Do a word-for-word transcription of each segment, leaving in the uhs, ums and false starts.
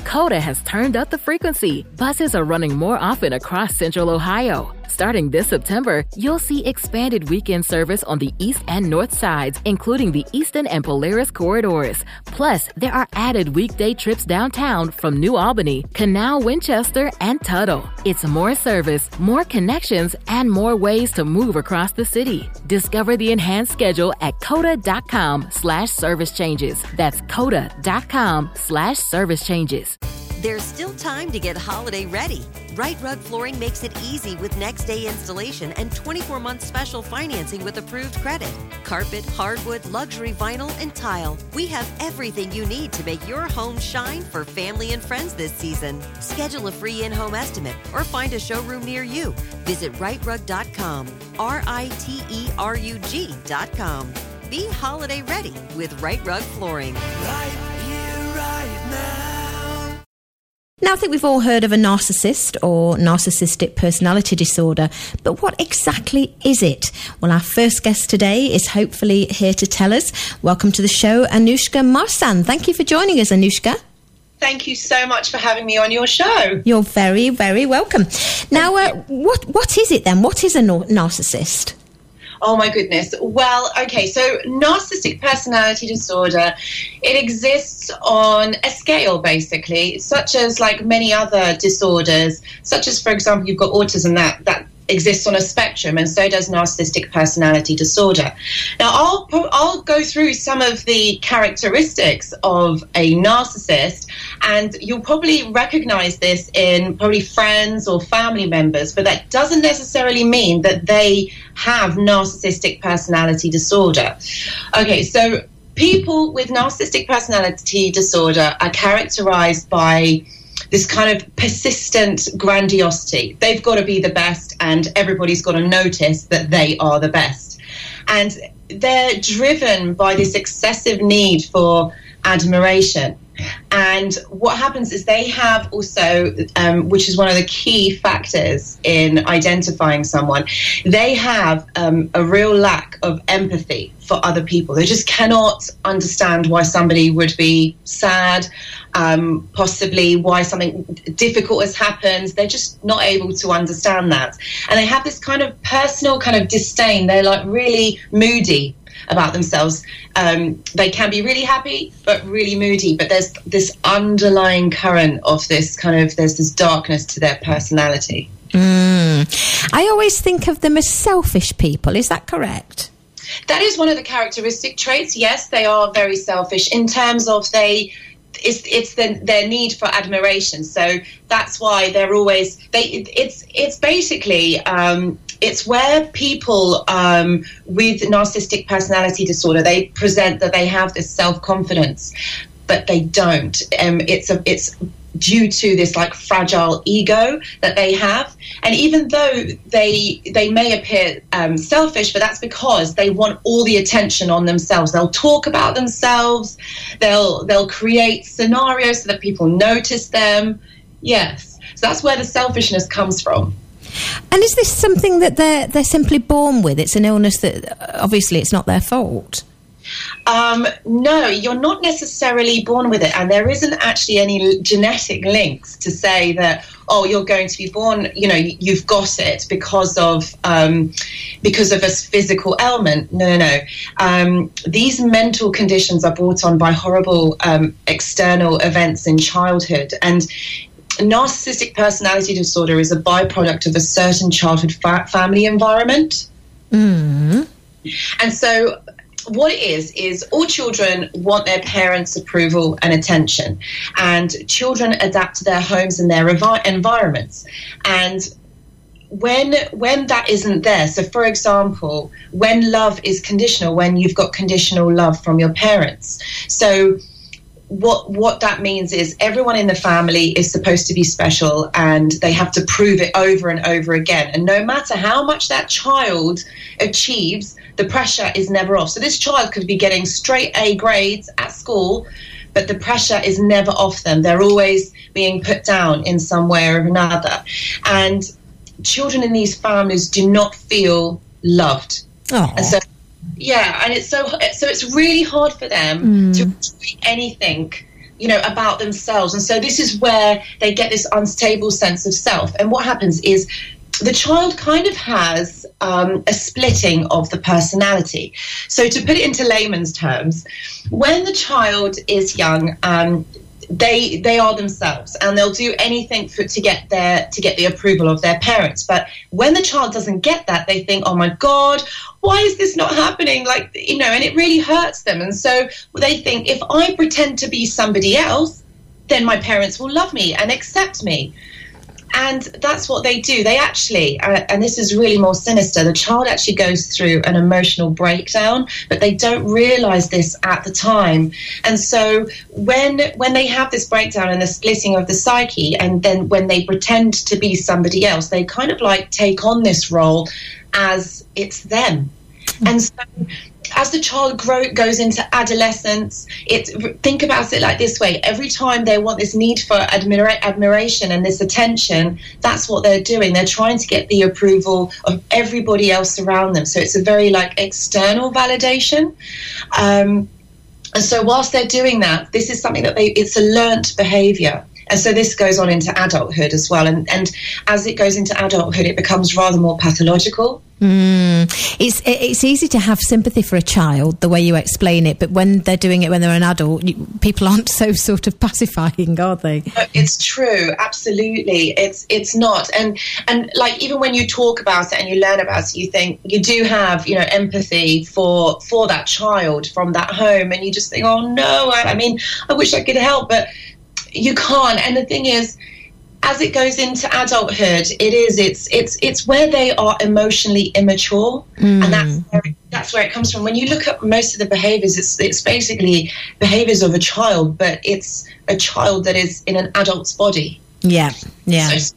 Coda has turned up the frequency. Buses are running more often across Central Ohio. Starting this September, you'll see expanded weekend service on the east and north sides, including the Easton and Polaris corridors. Plus, there are added weekday trips downtown from New Albany, Canal, Winchester, and Tuttle. It's more service, more connections, and more ways to move across the city. Discover the enhanced schedule at coda.com slash service changes. That's coda.com slash service changes. There's still time to get holiday ready. Right Rug Flooring makes it easy with next day installation and twenty-four month special financing with approved credit. Carpet, hardwood, luxury vinyl, and tile. We have everything you need to make your home shine for family and friends this season. Schedule a free in-home estimate or find a showroom near you. Visit right rug dot com, R I T E R U G dot com. Be holiday ready with Right Rug Flooring. Right here, right now. Now, I think we've all heard of a narcissist or narcissistic personality disorder, but what exactly is it? Well, our first guest today is hopefully here to tell us. Welcome to the show, Anushka Marsan. Thank you for joining us, Anushka. Thank you so much for having me on your show. You're very, very welcome. Now, uh, what what is it then? What is a nar- narcissist? Oh my goodness. Well, okay, so narcissistic personality disorder, it exists on a scale basically, such as like many other disorders, such as, for example, you've got autism that, that exists on a spectrum, and so does narcissistic personality disorder. Now, I'll I'll go through some of the characteristics of a narcissist, and you'll probably recognize this in probably friends or family members, but that doesn't necessarily mean that they have narcissistic personality disorder. Okay, so people with narcissistic personality disorder are characterized by this kind of persistent grandiosity. They've got to be the best, and everybody's got to notice that they are the best. And they're driven by this excessive need for admiration. And what happens is they have also, um, which is one of the key factors in identifying someone, they have um, a real lack of empathy for other people. They just cannot understand why somebody would be sad, um, possibly why something difficult has happened. They're just not able to understand that. And they have this kind of personal kind of disdain. They're like really moody about themselves. Um, they can be really happy, but really moody. But there's this underlying current of this kind of, there's this darkness to their personality. Mm. I always think of them as selfish people. Is that correct? That is one of the characteristic traits. Yes, they are very selfish in terms of they, it's it's the, their need for admiration. So that's why they're always, they. it's it's basically, um, it's where people um, with narcissistic personality disorder, they present that they have this self-confidence, but they don't. Um, it's a, it's due to this like fragile ego that they have. And even though they they may appear um, selfish, but that's because they want all the attention on themselves. They'll talk about themselves. They'll they'll create scenarios so that people notice them. Yes. So that's where the selfishness comes from. And is this something that they're they're simply born with? It's an illness that obviously it's not their fault. Um, no, you're not necessarily born with it, and there isn't actually any genetic links to say that, oh, you're going to be born, you know, you've got it because of um, because of a physical ailment. No, no, no. Um, these mental conditions are brought on by horrible um, external events in childhood, and narcissistic personality disorder is a byproduct of a certain childhood fa- family environment. Mm. And so what it is, is all children want their parents' approval and attention, and children adapt to their homes and their envi- environments. And when when that isn't there, so for example, when love is conditional, when you've got conditional love from your parents, so what what that means is everyone in the family is supposed to be special, and they have to prove it over and over again. And no matter how much that child achieves, the pressure is never off. So this child could be getting straight A grades at school, but the pressure is never off them. They're always being put down in some way or another. And children in these families do not feel loved. Aww. And so yeah, and it's so so it's really hard for them mm. to enjoy anything you know, about themselves. And so this is where they get this unstable sense of self. And what happens is the child kind of has um, a splitting of the personality. So to put it into layman's terms, when the child is young, um, they they are themselves, and they'll do anything for, to get their to get the approval of their parents. But when the child doesn't get that, they think, oh my God, why is this not happening? Like, you know, and it really hurts them. And so they think, if I pretend to be somebody else, then my parents will love me and accept me. And that's what they do. They actually, uh, and this is really more sinister, the child actually goes through an emotional breakdown, but they don't realize this at the time. And so when when they have this breakdown and the splitting of the psyche, and then when they pretend to be somebody else, they kind of like take on this role as it's them. And so as the child grow, goes into adolescence, it, think about it like this way. Every time they want this need for admira- admiration and this attention, that's what they're doing. They're trying to get the approval of everybody else around them. So it's a very like external validation. Um, and so whilst they're doing that, this is something that they, it's a learnt behavior. And so this goes on into adulthood as well. And, and as it goes into adulthood, it becomes rather more pathological. Mm. It's it's easy to have sympathy for a child, the way you explain it, but when they're doing it when they're an adult, you, people aren't so sort of pacifying, are they? It's true, absolutely. It's it's not. And and like even when you talk about it and you learn about it, you think you do have, you know, empathy for for that child from that home, and you just think, oh no, I, I mean, I wish I could help, but you can't. And the thing is, as it goes into adulthood, it is it's it's it's where they are emotionally immature, mm. and that's where it, that's where it comes from. When you look at most of the behaviours, it's it's basically behaviours of a child, but it's a child that is in an adult's body. Yeah, yeah. So,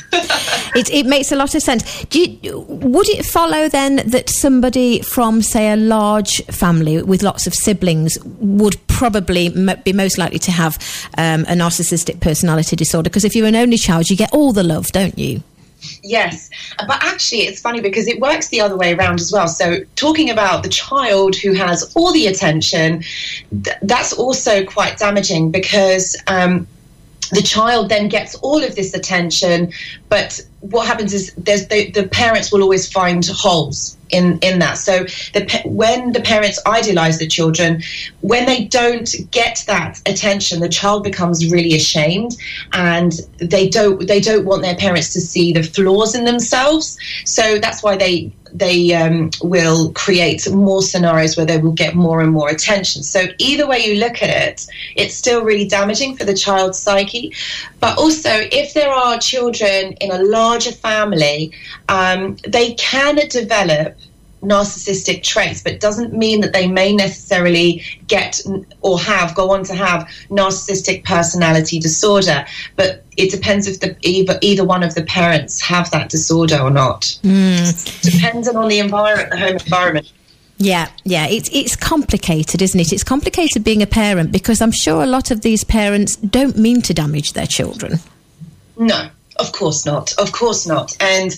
it, it makes a lot of sense. Do you, would it follow then that somebody from, say, a large family with lots of siblings would probably m- be most likely to have um, a narcissistic personality disorder? Because if you're an only child, you get all the love, don't you? Yes, but actually it's funny because it works the other way around as well. So talking about the child who has all the attention, th- that's also quite damaging, because um, the child then gets all of this attention, but what happens is there's the, the parents will always find holes in, in that. So the, when the parents idealize the children, when they don't get that attention, the child becomes really ashamed, and they don't they don't want their parents to see the flaws in themselves. So that's why they they um, will create more scenarios where they will get more and more attention. So either way you look at it, it's still really damaging for the child's psyche. But also, if there are children in a larger family, um, they can develop narcissistic traits, but doesn't mean that they may necessarily get or have go on to have narcissistic personality disorder. But it depends if the either either one of the parents have that disorder or not. Mm. Depending on the environment, the home environment. Yeah, yeah, it's it's complicated, isn't it? It's complicated being a parent, because I'm sure a lot of these parents don't mean to damage their children. No, of course not. Of course not. And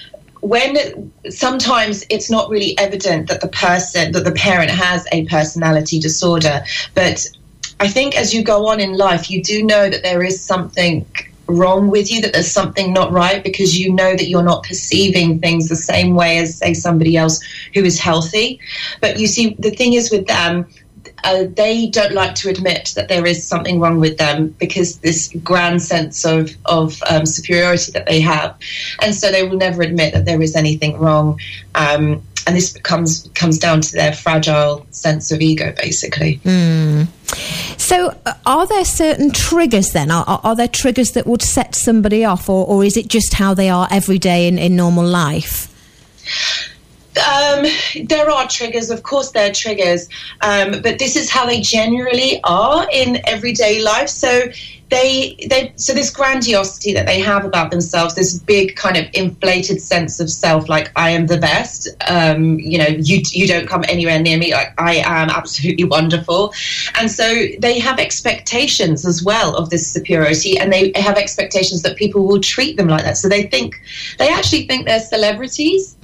when sometimes it's not really evident that the person, that the parent has a personality disorder, but I think as you go on in life, you do know that there is something wrong with you, that there's something not right, because you know that you're not perceiving things the same way as, say, somebody else who is healthy. But you see, the thing is with them, uh, they don't like to admit that there is something wrong with them, because this grand sense of, of um, superiority that they have. And so they will never admit that there is anything wrong. Um, and this comes comes down to their fragile sense of ego, basically. Mm. So uh, are there certain triggers then? Are, are, are there triggers that would set somebody off, or, or is it just how they are every day in, in normal life? Um, there are triggers, of course there are triggers, um, but this is how they generally are in everyday life. So they, they, so this grandiosity that they have about themselves, this big kind of inflated sense of self, like I am the best, um, you know, you you don't come anywhere near me, like I am absolutely wonderful. And so they have expectations as well of this superiority, and they have expectations that people will treat them like that. So they think, they actually think they're celebrities.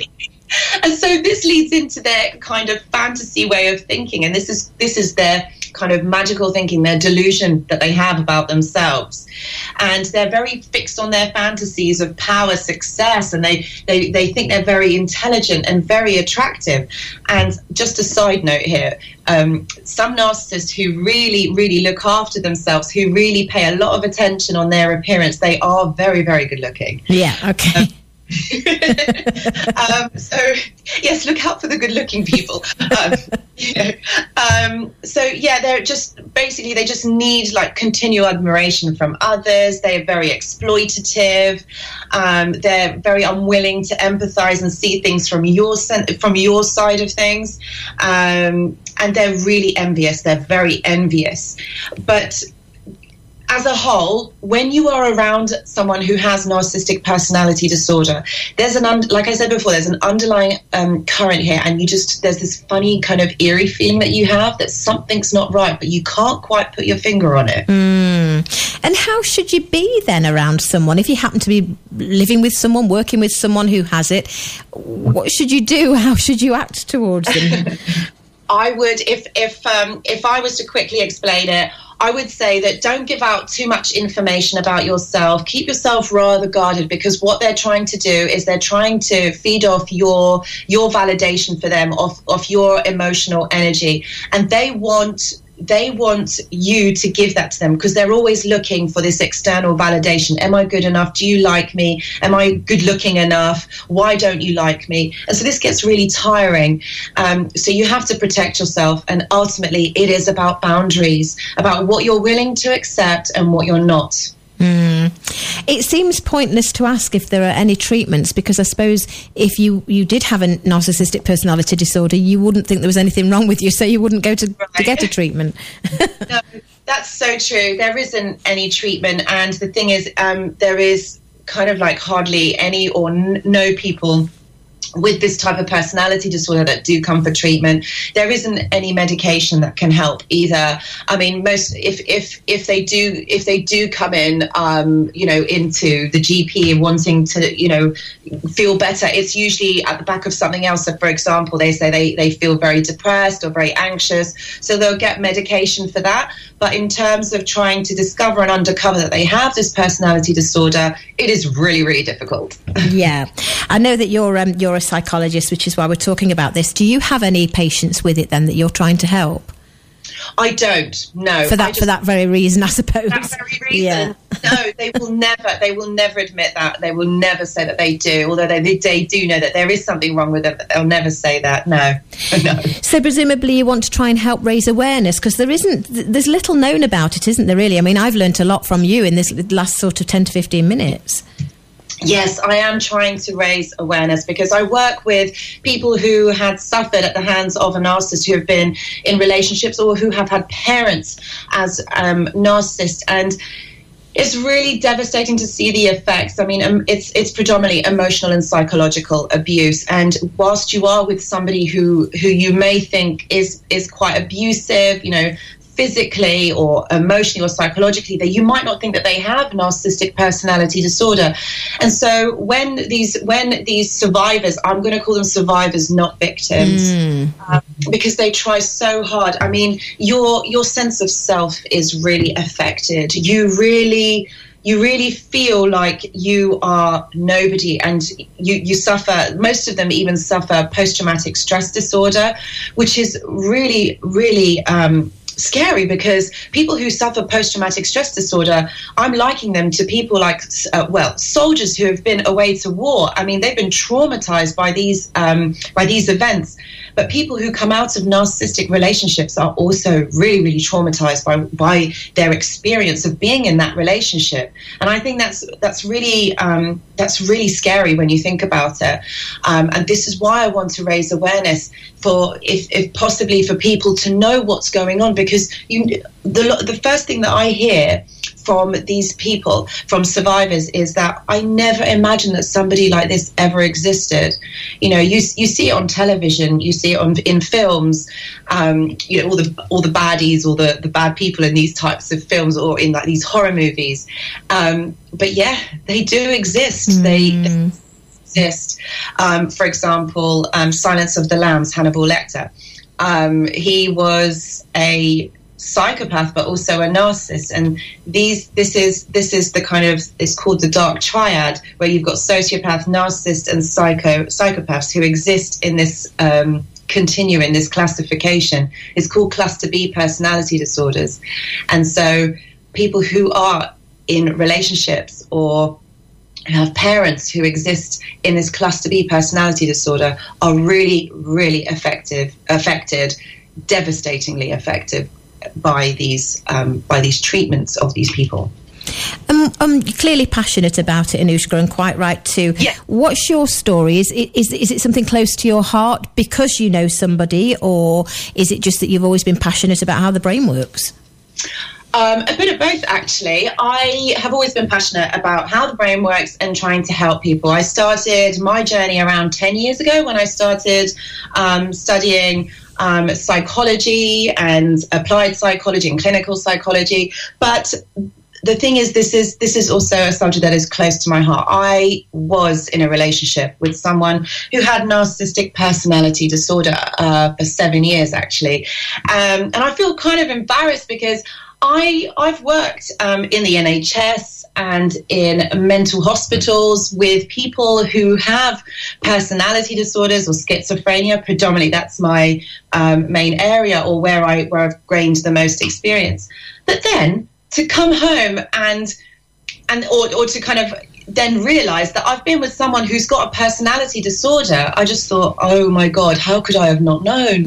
And so this leads into their kind of fantasy way of thinking, and this is this is their kind of magical thinking, their delusion that they have about themselves. And they're very fixed on their fantasies of power, success, and they, they, they think they're very intelligent and very attractive. And just a side note here, um, some narcissists who really, really look after themselves, who really pay a lot of attention on their appearance, they are very, very good looking. Yeah, okay. Um, um, so yes, look out for the good-looking people. Um, you know, um, so yeah, they're just basically they just need like continual admiration from others. They are very exploitative. Um, they're very unwilling to empathize and see things from your from your side of things, um, and they're really envious. They're very envious, but as a whole, when you are around someone who has narcissistic personality disorder, there's an, un- like I said before, there's an underlying um, current here, and you just, there's this funny kind of eerie feeling that you have that something's not right, but you can't quite put your finger on it. Mm. And how should you be then around someone? If you happen to be living with someone, working with someone who has it, what should you do? How should you act towards them? I would, if if um, if I was to quickly explain it, I would say that don't give out too much information about yourself. Keep yourself rather guarded, because what they're trying to do is they're trying to feed off your your validation for them, off, off your emotional energy. And they want they want you to give that to them, because they're always looking for this external validation. Am I good enough? Do you like me? Am I good looking enough? Why don't you like me? And so this gets really tiring. Um, so you have to protect yourself. And ultimately, it is about boundaries, about what you're willing to accept and what you're not. Mm. It seems pointless to ask if there are any treatments, because I suppose if you, you did have a narcissistic personality disorder, you wouldn't think there was anything wrong with you, so you wouldn't go to, right. to get a treatment. No, that's so true. There isn't any treatment, and the thing is, um, there is kind of like hardly any or n- no people with this type of personality disorder that do come for treatment. There isn't any medication that can help either. I mean, most if if if they do if they do come in, um, you know, into the G P wanting to, you know, feel better, it's usually at the back of something else. So, for example, they say they they feel very depressed or very anxious, so they'll get medication for that. But in terms of trying to discover and uncover that they have this personality disorder, it is really, really difficult. Yeah. I know that you're um, you're a psychologist, which is why we're talking about this. Do you have any patients with it then that you're trying to help? I don't, no. For that just, for that very reason, I suppose. For that very reason. Yeah. No, they will never, they will never admit that. They will never say that they do, although they, they do know that there is something wrong with them, but they'll never say that, no. no. So presumably you want to try and help raise awareness, because there isn't, there's little known about it, isn't there, really? I mean, I've learnt a lot from you in this last sort of ten to fifteen minutes. Yes, I am trying to raise awareness, because I work with people who had suffered at the hands of a narcissist, who have been in relationships or who have had parents as um, narcissists. And it's really devastating to see the effects. I mean, um, it's it's predominantly emotional and psychological abuse. And whilst you are with somebody who, who you may think is is quite abusive, you know, physically or emotionally or psychologically, that you might not think that they have narcissistic personality disorder. And so when these when these survivors, I'm going to call them survivors, not victims, mm. um, because they try so hard. I mean, your your sense of self is really affected. You really you really feel like you are nobody, and you, you suffer, most of them even suffer post-traumatic stress disorder, which is really, really um, scary, because people who suffer post-traumatic stress disorder, I'm liking them to people like, uh, well, soldiers who have been away to war. I mean, they've been traumatized by these um, by these events. But people who come out of narcissistic relationships are also really, really traumatized by by their experience of being in that relationship. And I think that's that's really um, that's really scary when you think about it. Um, and this is why I want to raise awareness for, if, if possibly, for people to know what's going on, because you, the the first thing that I hear from these people, from survivors, is that I never imagined that somebody like this ever existed. You know, you you see it on television, you see it on in films, um, you know, all the all the baddies, all the, the bad people in these types of films, or in like these horror movies. Um, but yeah, they do exist. Mm. They, they exist. Um, for example, um, Silence of the Lambs, Hannibal Lecter. Um, he was a psychopath but also a narcissist, and these this is this is the kind of, it's called the dark triad, where you've got sociopath, narcissist and psycho psychopaths who exist in this um continuum, in this classification. It's called cluster B personality disorders. And so people who are in relationships or have parents who exist in this cluster B personality disorder are really, really effective, affected, devastatingly affected by these um, by these treatments of these people. Um, I'm clearly passionate about it, Anushka, and quite right too. Yeah. What's your story? Is it, is, is it something close to your heart because you know somebody, or is it just that you've always been passionate about how the brain works? Um, a bit of both, actually. I have always been passionate about how the brain works and trying to help people. I started my journey around ten years ago when I started um, studying um, psychology and applied psychology and clinical psychology. But the thing is, this is this is also a subject that is close to my heart. I was in a relationship with someone who had narcissistic personality disorder uh, for seven years, actually. Um, and I feel kind of embarrassed because I, I've worked um, in the N H S and in mental hospitals with people who have personality disorders or schizophrenia. Predominantly, that's my um, main area, or where, I, where I've gained the most experience. But then to come home and and or, or to kind of then realise that I've been with someone who's got a personality disorder, I just thought, oh my God, how could I have not known?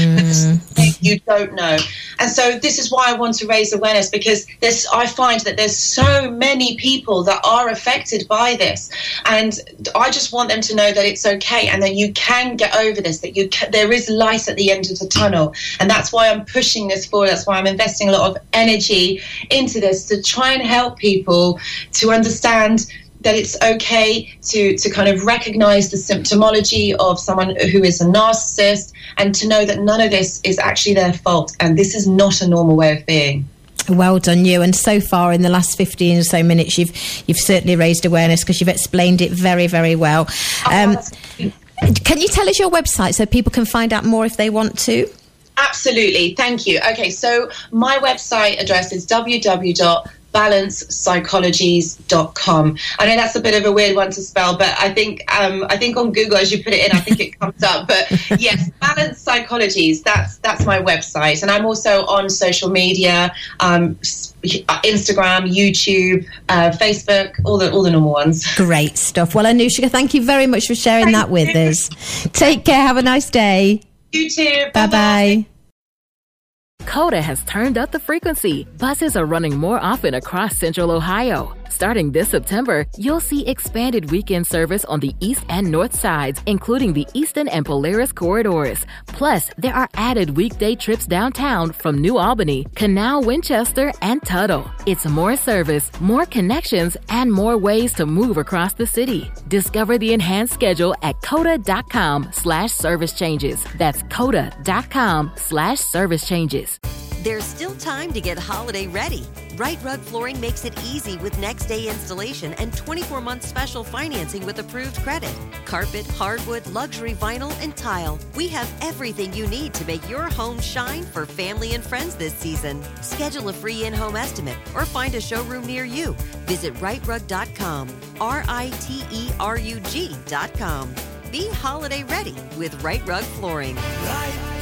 Mm. You don't know. And so this is why I want to raise awareness, because there's, I find that there's so many people that are affected by this. And I just want them to know that it's okay and that you can get over this, that you can, there is light at the end of the tunnel. And that's why I'm pushing this forward. That's why I'm investing a lot of energy into this, to try and help people to understand that it's okay to, to kind of recognise the symptomology of someone who is a narcissist, and to know that none of this is actually their fault, and this is not a normal way of being. Well done, you. And so far in the last fifteen or so minutes, you've you've certainly raised awareness, because you've explained it very, very well. Um, oh, can you tell us your website so people can find out more if they want to? Absolutely, thank you. Okay, so my website address is w w w dot balance psychologies dot com. I know that's a bit of a weird one to spell, but I think um, I think on Google, as you put it in, I think it comes up. But yes, Balance Psychologies, that's that's my website. And I'm also on social media, um, Instagram, YouTube, uh, Facebook, all the all the normal ones. Great stuff. Well, Anushka, thank you very much for sharing thank that with you. us. Take care. Have a nice day. You too. Bye-bye. Bye-bye. Coda has turned up the frequency. Buses are running more often across Central Ohio. Starting this September, you'll see expanded weekend service on the east and north sides, including the Eastern and Polaris corridors. Plus, there are added weekday trips downtown from New Albany, Canal, Winchester, and Tuttle. It's more service, more connections, and more ways to move across the city. Discover the enhanced schedule at coda.com slash service changes. That's coda.com slash service changes. There's still time to get holiday ready. Right Rug Flooring makes it easy with next day installation and twenty-four month special financing with approved credit. Carpet, hardwood, luxury vinyl, and tile. We have everything you need to make your home shine for family and friends this season. Schedule a free in-home estimate or find a showroom near you. Visit right rug dot com, R I T E R U G dot com. Be holiday ready with Right Rug Flooring. Right.